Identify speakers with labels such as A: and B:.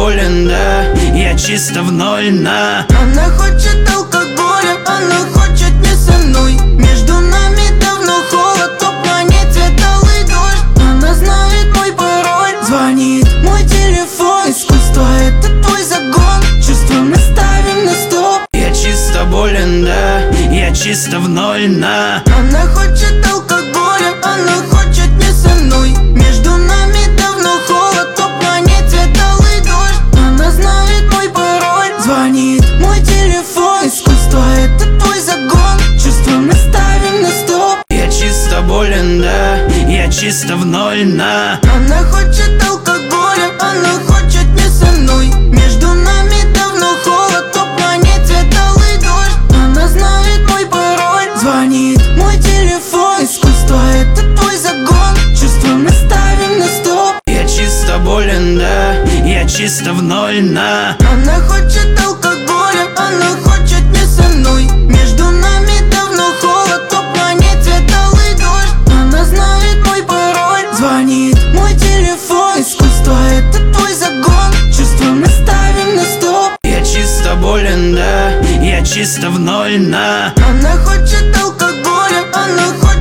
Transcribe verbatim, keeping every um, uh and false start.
A: болен, да, я чисто в ноль, на.
B: Она хочет алкоголя, она хочет не со мной. Между нами давно холод, по планете алый дождь. Она знает мой пароль, звонит мой телефон. Искусство — это твой загон, чувства мы ставим на стоп.
A: Я чисто болен, да, я чисто в ноль, на.
B: Она хочет алкоголя, она хочет не со мной. Между нами давно холод, по планете алый дождь. Она знает мой пароль, звонит мой телефон. Искусство — это твой загон, чувства мы ставим на стоп.
A: Я чисто болен, да, я чисто в ноль, на.
B: Она хочет алкоголя, она хочет не со мной. Между нами давно холод, по планете алый дождь. Она знает мой пароль, звонит мой телефон. Искусство — это твой загон, чувства мы ставим на стоп.
A: Я чисто болен, да, я чисто в ноль, на.
B: Она хочет алкоголя, она хочет не со мной. Между нами давно холод, по планете алый дождь. Она знает мой пароль, звонит мой телефон. Искусство — это твой загон, чувства мы ставим на стоп.
A: Я чисто болен, да, я чисто в ноль, на.
B: Она хочет алкоголя, она хочет